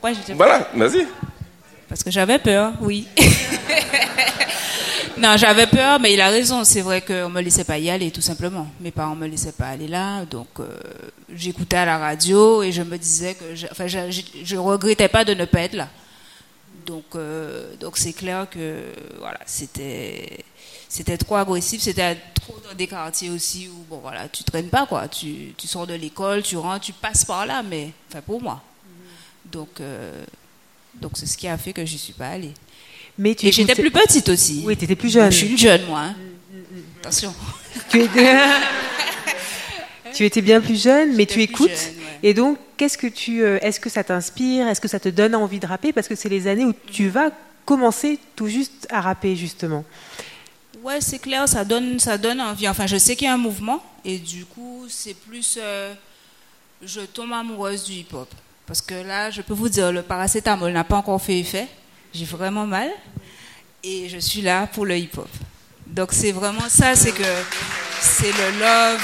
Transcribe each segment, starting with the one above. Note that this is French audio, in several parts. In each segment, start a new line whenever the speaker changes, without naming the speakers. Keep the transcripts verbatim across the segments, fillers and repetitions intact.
Ouais, j'étais
Voilà, vas-y.
Parce que j'avais peur, oui. Non, j'avais peur, mais il a raison. C'est vrai qu'on me laissait pas y aller, tout simplement. Mes parents me laissaient pas aller là, donc euh, j'écoutais à la radio et je me disais que, je, enfin, je, je, je regrettais pas de ne pas être là. Donc, euh, donc c'est clair que voilà, c'était, c'était trop agressif, c'était trop dans des quartiers aussi où bon voilà, tu traînes pas quoi. Tu, tu sors de l'école, tu rentres, tu passes par là, mais enfin pour moi. Donc, euh, donc c'est ce qui a fait que je suis pas allée.
Mais tu
et j'étais plus petite aussi.
Oui, tu étais plus jeune.
Je suis une jeune, moi. Hein. Mm, mm, mm. Attention.
Tu étais... tu étais bien plus jeune, mais tu écoutes.
Jeune, ouais.
Et donc, qu'est-ce que tu, est-ce que ça t'inspire? Est-ce que ça te donne envie de rapper? Parce que c'est les années où tu vas commencer tout juste à rapper, justement.
Ouais, c'est clair, ça donne, ça donne envie. Enfin, je sais qu'il y a un mouvement, et du coup, c'est plus... Euh, je tombe amoureuse du hip-hop. Parce que là, je peux vous dire, le paracétamol n'a pas encore fait effet. J'ai vraiment mal. Et je suis là pour le hip-hop. Donc, c'est vraiment ça, c'est que c'est le love.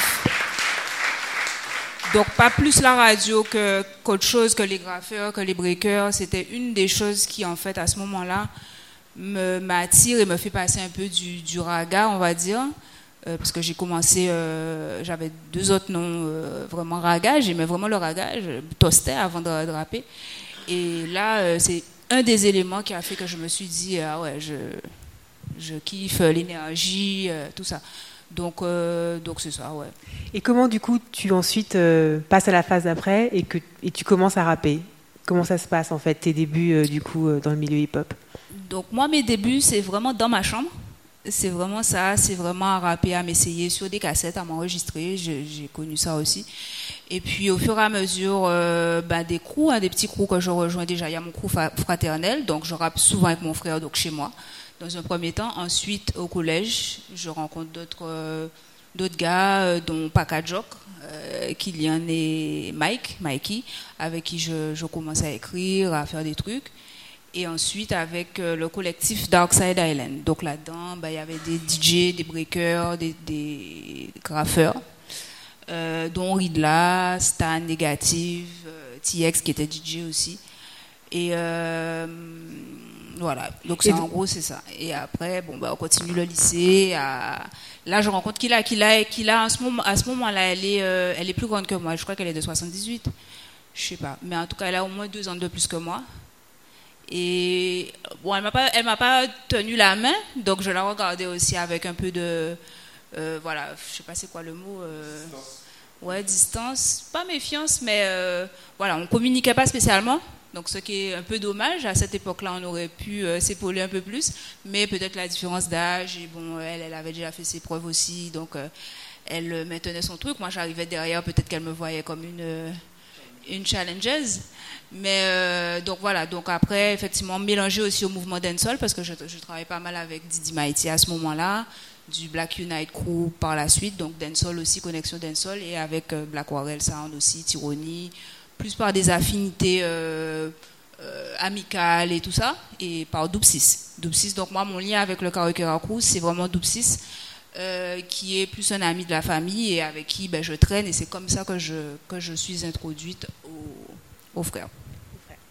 Donc, pas plus la radio que, qu'autre chose, que les graffeurs, que les breakers. C'était une des choses qui, en fait, à ce moment-là, me, m'attire et me fait passer un peu du, du raga, on va dire. Euh, parce que j'ai commencé, euh, j'avais deux autres noms euh, vraiment raga. J'aimais vraiment le raga. Je toastais avant de, de rapper. Et là, euh, c'est un des éléments qui a fait que je me suis dit, ah ouais, je, je kiffe l'énergie, euh, tout ça. Donc, euh, donc c'est ça, ouais.
Et comment, du coup, tu ensuite euh, passes à la phase d'après et, que, et tu commences à rapper? Comment ça se passe, en fait, tes débuts, euh, du coup, euh, dans le milieu hip-hop?
Donc, moi, mes débuts, c'est vraiment dans ma chambre. C'est vraiment ça, c'est vraiment à rapper, à m'essayer sur des cassettes, à m'enregistrer. Je, j'ai connu ça aussi. Et puis, au fur et à mesure, euh, ben, des crews, hein, des petits crews que je rejoins déjà. Il y a mon crew fraternel, donc je rappe souvent avec mon frère, donc chez moi, dans un premier temps. Ensuite, au collège, je rencontre d'autres, euh, d'autres gars, euh, dont Pakajok, euh, Kylian et Mike, Mikey, avec qui je, je commence à écrire, à faire des trucs. Et ensuite, avec euh, le collectif Darkside Island. Donc là-dedans, ben, il y avait des D J, des breakers, des, des graffeurs. Euh, dont Ridla, Stan, Négative, euh, T X qui était D J aussi. Et euh, voilà, donc c'est, en gros c'est ça. Et après, bon, bah, on continue le lycée. À... Là, je rencontre Kila. Kila, Kila à ce moment, à ce moment-là, elle est, euh, elle est plus grande que moi. Je crois qu'elle est de soixante-dix-huit. Je sais pas. Mais en tout cas, elle a au moins deux ans de plus que moi. Et bon, elle m'a pas, elle m'a pas tenu la main, donc je la regardais aussi avec un peu de... Euh, voilà, je sais pas c'est quoi le mot. Euh, ouais, distance, pas méfiance, mais euh, voilà, on communiquait pas spécialement. Donc, ce qui est un peu dommage. À cette époque-là, on aurait pu euh, s'épauler un peu plus, mais peut-être la différence d'âge. Et bon, elle, elle avait déjà fait ses preuves aussi, donc euh, elle maintenait son truc. Moi, j'arrivais derrière, peut-être qu'elle me voyait comme une une challengeuse. Mais euh, donc voilà. Donc après, effectivement, mélangé aussi au mouvement dancehall parce que je, je travaillais pas mal avec Didi Mighty à ce moment-là. Du Black Unite Crew par la suite, donc dancehall aussi, connexion dancehall, et avec euh, Black Warrel Sound aussi, Tyranny, plus par des affinités euh, euh, amicales et tout ça, et par Doupsis. Doupsis, donc moi, mon lien avec le Karakura Crew, c'est vraiment Doupsis, euh, qui est plus un ami de la famille et avec qui ben, je traîne, et c'est comme ça que je, que je suis introduite au, au frère.